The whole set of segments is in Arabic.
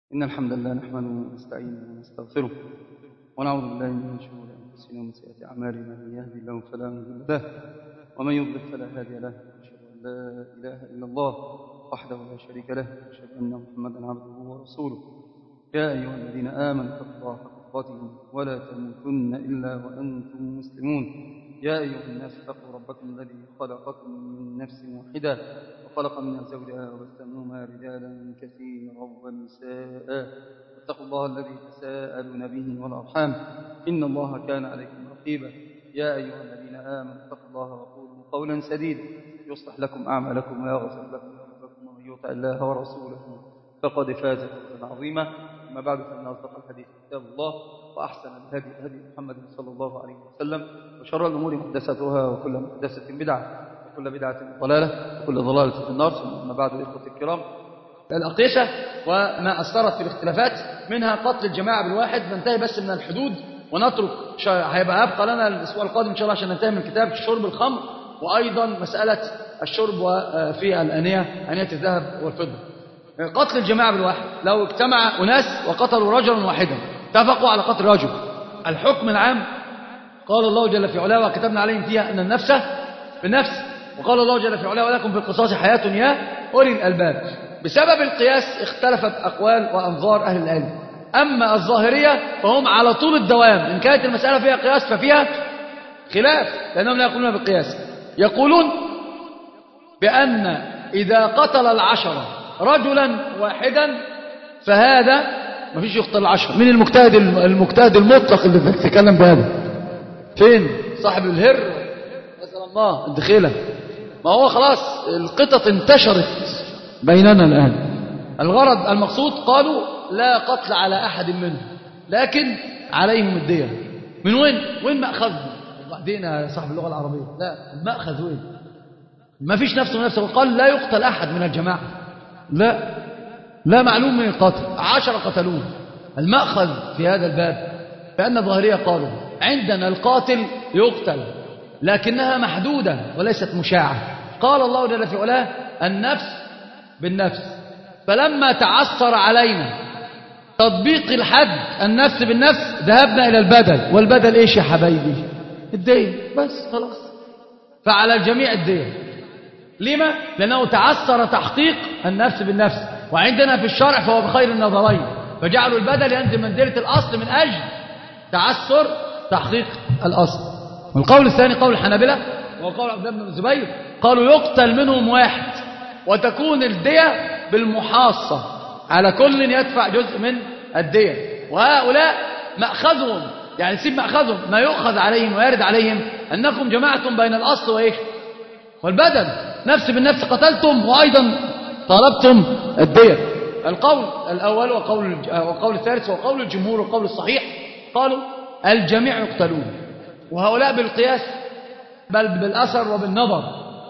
إن الحمد لله نحمده ونستعينه ونستغفره ونعوذ بالله من شرور أنفسنا ومن سيئات أعمالنا. من يهدي الله فلا مضل له ومن يضلل فلا هادي له. أشهد أن لا إله إلا الله وحده لا شريك له، أشهد أن محمدا عبده ورسوله. يا أيها الذين آمنوا اتقوا الله حق تقاته ولا تموتن إلا وأنتم مسلمون. يا أيها الناس اتقوا ربكم الذي خلقكم من نفس واحدة وخلق منها زوجها وبث منهما رجالا كثيرا ونساء. واتقوا الله الذي تساءلون به والأرحام إن الله كان عليكم رقيبا. يا أيها الذين آمنوا اتقوا الله وقولوا قولا سديدا يصلح لكم أعمالكم ويغفر لكم ذنوبكم، ومن يطع الله ورسوله فقد فاز فوزا عظيما. أما بعد، فإن أصدق الحديث كتاب الله، وأحسن الهدي هدي محمد صلى الله عليه وسلم، وشر الأمور محدثاتها، وكل محدثة بدعة، وكل بدعة ضلالة، وكل ضلالة في النار. ثم بعد، إخوة الكرام، الأقيسة وما أثرت في الاختلافات منها قتل الجماعة بالواحد. ننتهي بس من الحدود ونترك هيبقى لنا الأسبوع القادم إن شاء الله عشان ننتهي من كتاب شرب الخمر، وأيضا مسألة الشرب في الأنية، أنية الذهب والفضة. قتل الجماعة بالواحد، لو اجتمع أناس وقتلوا رجلا واحدا، اتفقوا على قتل رجل، الحكم العام قال الله جل في علاه: وكتبنا عليهم فيها أن النفس بالنفس، وقال الله جل في علاه: ولكم في القصاص حياة يا أولي الألباب. بسبب القياس اختلفت أقوال وأنظار أهل العلم. أما الظاهرية فهم على طول الدوام، إن كانت المسألة فيها قياس ففيها خلاف، لأنهم لا يقولون بالقياس. يقولون بأن إذا قتل العشرة رجلا واحدا فهذا ما فيش يقتل العشرة. من المجتهد المطلق اللي تتكلم بهذا؟ فين صاحب الهر نسأل الله الدخيلة؟ ما هو خلاص القطط انتشرت بيننا الآن. الغرض المقصود قالوا لا قتل على أحد منهم، لكن عليهم الدية. من وين مأخذهم؟ وبعدين يا صاحب اللغة العربية، لا المأخذ وين؟ ما فيش نفسه. قال لا يقتل أحد من الجماعة، لا معلوم من القتل، 10 قتلوه. المأخذ في هذا الباب فأن الظاهرية قالوا عندنا القاتل يقتل، لكنها محدودة وليست مشاعة. قال الله جل في علاه: النفس بالنفس. فلما تعثر علينا تطبيق الحد النفس بالنفس ذهبنا إلى البدل. والبدل إيش يا حبايبي؟ الدية بس، خلاص. فعلى الجميع الدية. لما؟ لأنه تعثر تحقيق النفس بالنفس، وعندنا في الشرع فهو بخير النظرين، فجعلوا البدل ينزل منزلة الأصل من أجل تعثر تحقيق الأصل. والقول الثاني قول الحنابلة وقول عبد الله بن الزبير، قالوا يقتل منهم واحد وتكون الدية بالمحاصة، على كل يدفع جزء من الدية. وهؤلاء مأخذهم، يعني سيب مأخذهم، ما يؤخذ عليهم ويرد عليهم أنكم جمعتم بين الأصل وإيه والبدل، نفس بالنفس قتلتم وأيضا طالبتم الدية. القول الأول وقول الثالث وقول الجمهور وقول الصحيح قالوا الجميع يقتلون، وهؤلاء بالقياس بل بالأثر وبالنظر.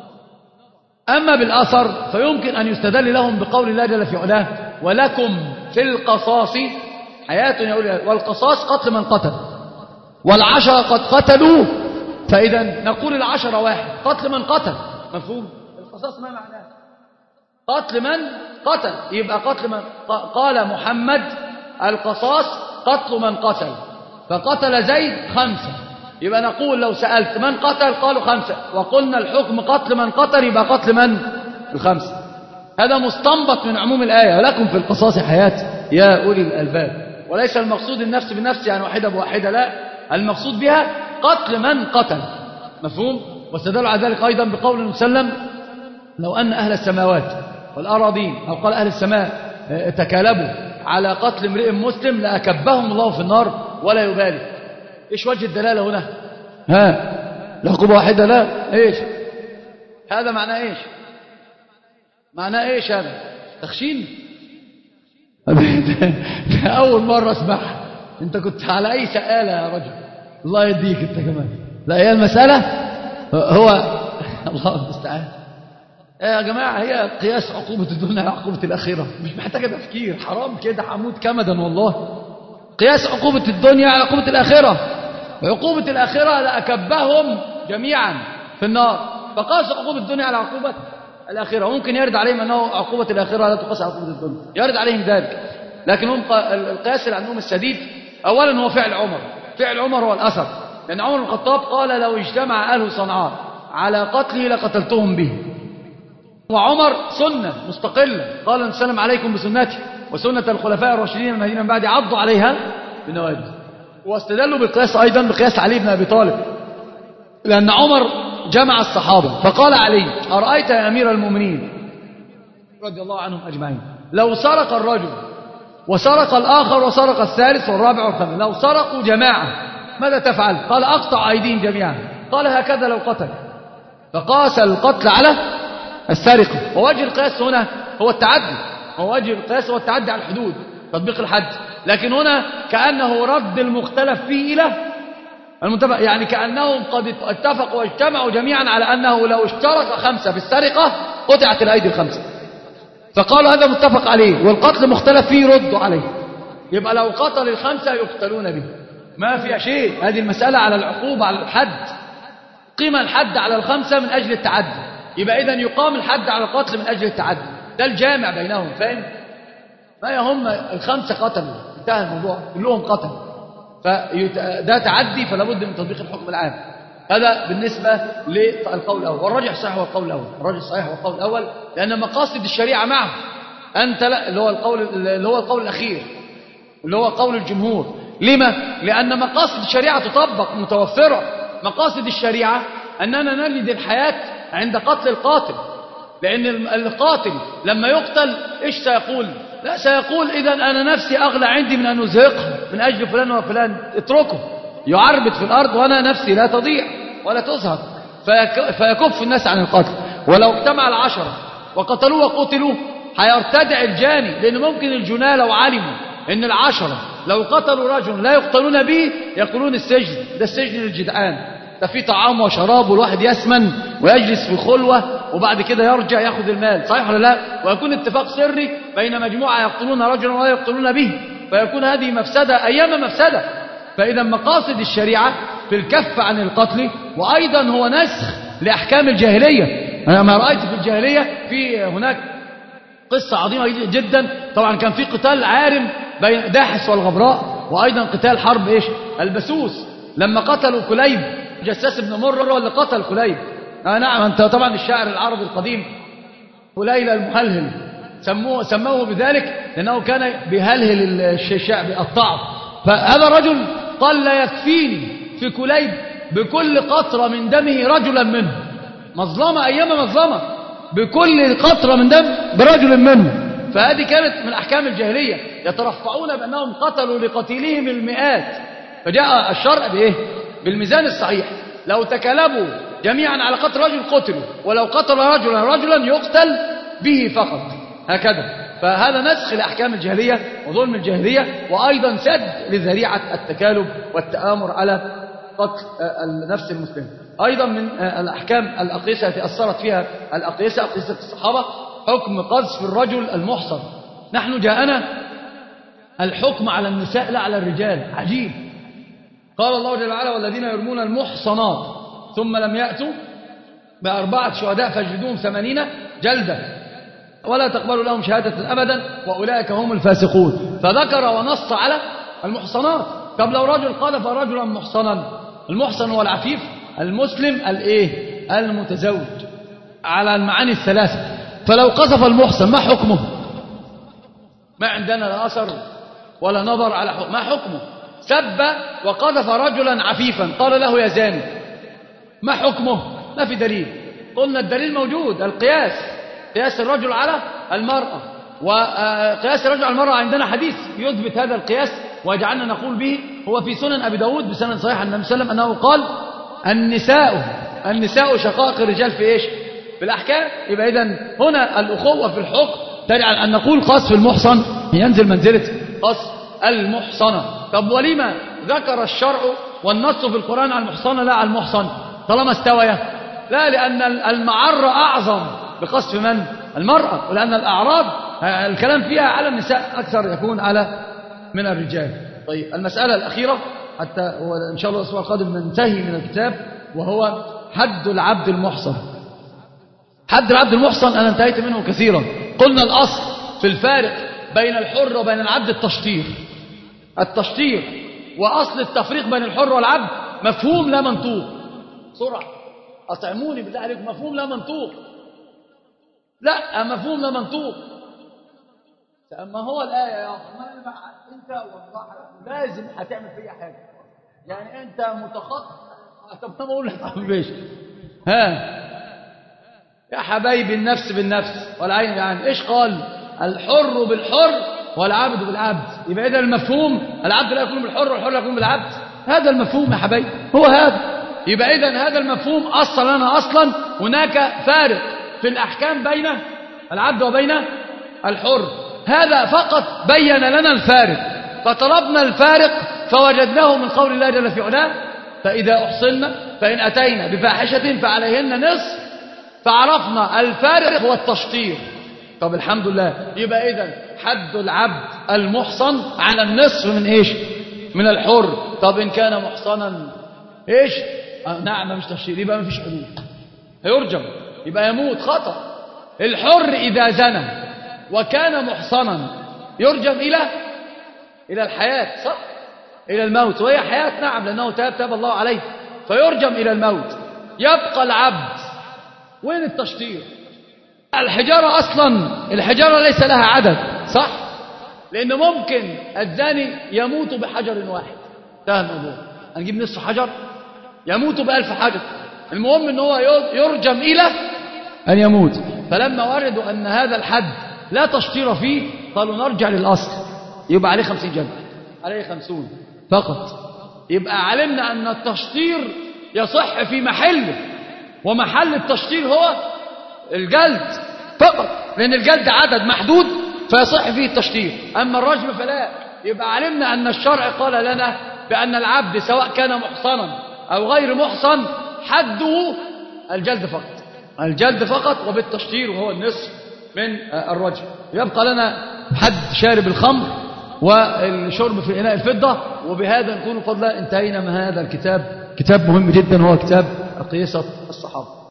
أما بالأثر فيمكن أن يستدل لهم بقول الله جل في علاه: ولكم في القصاص حياة يا أولي. والقصاص قتل من قتل، والعشرة قد قتلوا، فإذا نقول العشرة واحد، قتل من قتل. مفهوم؟ القصاص ما معناه؟ قتل من قتل، يبقى قتل من قال محمد القصاص قتل من قتل، فقتل زيد 5، يبقى نقول لو سألت من قتل قالوا 5، وقلنا الحكم قتل من قتل، يبقى قتل من 5. هذا مستنبط من عموم الآية: ولكم في القصاص حياة يا أولي الألباب. وليس المقصود النفس بالنفس يعني واحدة بواحدة، لا، المقصود بها قتل من قتل. مفهوم؟ واستدلوا على ذلك أيضا بقول المسلم: لو أن أهل السماوات والأراضين، أو قال أهل السماء، تكالبوا على قتل امرئ مسلم لأكبهم الله في النار ولا يبالي. إيش وجه الدلالة هنا؟ العقوبة واحدة؟ لا، إيش هذا؟ معناه إيش؟ معناه إيش هذا؟ تخشين؟ أول مرة أسمعها. أنت كنت على أي سآلة يا رجل؟ الله يديك أنت كمان. لا، هي المسألة هو الله المستعان يا جماعة، هي قياس عقوبة الدنيا على عقوبة الآخرة، مش محتاجة تفكير. حرام كده، حمود كمدا والله. قياس عقوبة الدنيا على عقوبة الآخرة، عقوبة الآخرة لأكبهم جميعا في النار، فقاس عقوبة الدنيا على عقوبة الآخرة. ممكن يرد عليهم أنه عقوبة الآخرة لا تقاس على عقوبة الدنيا، يرد عليهم ذلك. لكن هم القياس اللي عندهم السديد أولا هو فعل عمر. فعل عمر هو الأثر، لأن عمر بن الخطاب قال لو اجتمع أهل صنعاء على قتله لقتلتهم به. وعمر سنة مستقلة، قال النبي صلى الله عليه وسلم عليكم بسنتي وسنة الخلفاء الراشدين المهديين من بعد عضوا عليها بالنواجذ. واستدلوا بالقياس أيضا بقياس علي بن أبي طالب، لأن عمر جمع الصحابة فقال علي أرأيت يا أمير المؤمنين رضي الله عنهم أجمعين لو سرق الرجل وسرق الآخر وسرق الثالث والرابع والخامس، لو سرقوا جماعة ماذا تفعل؟ قال أقطع أيديهم جميعا. قال هكذا لو قتل، فقاس القتل على السرقة. ووجه القياس هنا هو التعدي، ووجه القياس هو التعدي على الحدود، تطبيق الحد. لكن هنا كأنه رد المختلف فيه إلى المتفق، يعني كأنهم قد اتفقوا واجتمعوا جميعا على أنه لو اشترك 5 في السرقة قطعت الأيدي ال5، فقالوا هذا متفق عليه والقتل مختلف فيه ردوا عليه. يبقى لو قتل ال5 يقتلون به، ما في شيء. هذه المسألة على العقوبة على الحد، قيم الحد على ال5 من أجل التعدي، يبقى إذن يقام الحد على القتل من أجل التعدي. ده الجامع بينهم، فاهم؟ ما يهم ال5 قتلوا انتهى الموضوع كلهم قتلوا، فده تعدي، فلا بد من تطبيق الحكم العام. هذا بالنسبة للقول الأول. والراجح صحيح هو القول الأول، الراجح صحيح هو القول الأول، لأن مقاصد الشريعة معه أنت لا، اللي هو القول الأخير اللي هو قول الجمهور. لما؟ لأن مقاصد الشريعة تطبق متوفرة. مقاصد الشريعة أننا نجد الحياة عند قتل القاتل، لأن القاتل لما يقتل إيش سيقول؟ لا، سيقول إذا أنا نفسي أغلى عندي من أن أزهقه من أجل فلان وفلان، اتركه يعربد في الأرض وأنا نفسي لا تضيع ولا تزهق، فيكف الناس عن القتل. ولو اجتمع 10 وقتلوه وقتلوا هيرتدع الجاني، لأن ممكن الجناه لو علموا إن 10 لو قتلوا رجل لا يقتلون به يقولون السجن ده السجن للجدعان، ده فيه طعام وشراب والواحد يسمن ويجلس في خلوة وبعد كده يرجع ياخذ المال، صحيح ولا لا؟ ويكون اتفاق سري بين مجموعة يقتلون رجلا ولا يقتلون به، فيكون هذه مفسدة أيام مفسدة. فإذا مقاصد الشريعة في الكف عن القتل، وأيضا هو نسخ لأحكام الجاهلية. أنا ما رأيت في الجاهلية في هناك قصة عظيمة جدا. طبعا كان في قتال عارم بين داحس والغبراء، وأيضا قتال حرب إيش البسوس لما قتلوا كليب جساس بن مرة اللي قتل كليب. نعم، أنت طبعا الشاعر العربي القديم وليلى المهلهل سموه بذلك لأنه كان بيهلهل الشعب بيقطعه. فهذا الرجل قال لا يكفيني في كليب بكل قطرة من دمه رجلا منه، مظلمة أيام مظلمة، بكل قطرة من دم برجل منه. فهذه كانت من أحكام الجاهلية، يترفعون بأنهم قتلوا لقتيلهم المئات. فجاء الشرع بإيه؟ بالميزان الصحيح. لو تكالبوا جميعا على قتل رجل قتلوا، ولو قتل رجلا يقتل به فقط، هكذا. فهذا نسخ لأحكام الجاهلية وظلم الجاهلية، وأيضا سد لذريعة التكالب والتآمر على قتل النفس المسلمة. أيضا من الأحكام الأقيسة التي أثرت فيها أقيسة الصحابة حكم قذف الرجل المحصن. نحن جاءنا الحكم على النساء لا على الرجال، عجيب. قال الله جل وعلا والذين يرمون المحصنات ثم لم يأتوا ب4 شهداء فاجلدوهم 80 جلدة ولا تقبلوا لهم شهادة أبدا وأولئك هم الفاسقون. فذكر ونص على المحصنات. طب لو رجل قذف رجلا محصنا، المحصن هو العفيف المسلم المتزوج على المعاني الثلاثة. فلو قذف المحصن ما حكمه؟ ما عندنا لا أثر ولا نظر على حكم. ما حكمه؟ سب وقذف رجلا عفيفا قال له يا زاني، ما حكمه؟ ما في دليل. قلنا الدليل موجود، القياس، قياس الرجل على المرأة. وقياس الرجل على المرأة عندنا حديث يثبت هذا القياس وجعلنا نقول به، هو في سنن أبي داود بسند صحيح عن النبي صلى الله عليه وسلم أنه قال النساء شقائق الرجال في إيش؟ في الأحكام. يبقى إذن هنا الأخوة في الحكم تجعل أن نقول قذف المحصن ينزل منزلة قذف المحصنة. طب ولما ذكر الشرع والنص في القرآن على المحصنة لا على المحصن طالما استويا؟ لا، لأن المعرة أعظم بقذف من؟ المرأة، ولأن الأعراض الكلام فيها على النساء أكثر يكون على من الرجال. طيب المسألة الأخيرة حتى إن شاء الله الأسبوع القادم ننتهي من الكتاب، وهو حد العبد المحصن. حد العبد المحصن أنا انتهيت منه كثيرا. قلنا الأصل في الفارق بين الحر وبين العبد التشطير. وأصل التفريق بين الحر والعبد مفهوم لا منطوق. بسرعة أطعموني بالله عليكم، مفهوم لا منطوق. لا مفهوم لا منطوق. ما هو الآية يا أخي، أنت والله لازم هتعمل فيها حاجة، يعني أنت متخطط. طب ما أقول لك يا حبايبي، النفس بالنفس والعين بالعين. إيش قال؟ الحر بالحر والعبد بالعبد. يبقى إذا المفهوم العبد لا يكون بالحر والحر لا يكون بالعبد. هذا المفهوم يا حبايبي، هو هذا. يبقى إذا هذا المفهوم أصلا هناك فارق في الأحكام بين العبد وبين الحر. هذا فقط بين لنا الفارق، فطلبنا الفارق فوجدناه من قول الله جل في علاه: فإذا أحصلنا فإن أتينا بفاحشة فعليهن نصف. فعرفنا الفارق هو التشطير. طب الحمد لله. يبقى إذن حد العبد المحصن على النصف من إيش؟ من الحر. طب إن كان محصنا إيش؟ نعم مش تشطير، يبقى ما فيش حدود، هيرجم، يبقى يموت خطأ. الحر إذا زنى وكان محصنا يرجم إلى الحياة، صح؟ إلى الموت، وهي حياة نعم، لأنه تاب الله عليه، فيرجم إلى الموت. يبقى العبد. وين التشطير؟ الحجارة أصلا، الحجارة ليس لها عدد، صح؟ لأن ممكن الزاني يموت بحجر واحد، انتهى الموضوع. هنجيب نصف حجر، يموت ب1000 حجر، المهم ان هو يرجم إلى أن يموت. فلما وردوا أن هذا الحد لا تشطير فيه قالوا نرجع للأصل، يبقى عليه 50 جلد، عليه 50 فقط. يبقى علمنا أن التشطير يصح في محله، ومحل التشطير هو الجلد فقط، لأن الجلد عدد محدود فيصح فيه التشطير. أما الرجم فلا. يبقى علمنا أن الشرع قال لنا بأن العبد سواء كان محصنا أو غير محصن حده الجلد فقط وبالتشطير، وهو النصف من الرجم. يبقى لنا حد شارب الخمر والشرب في إناء الفضة. وبهذا نكون فضلا انتهينا من هذا الكتاب، كتاب مهم جدا، هو كتاب قياسة الصحابة.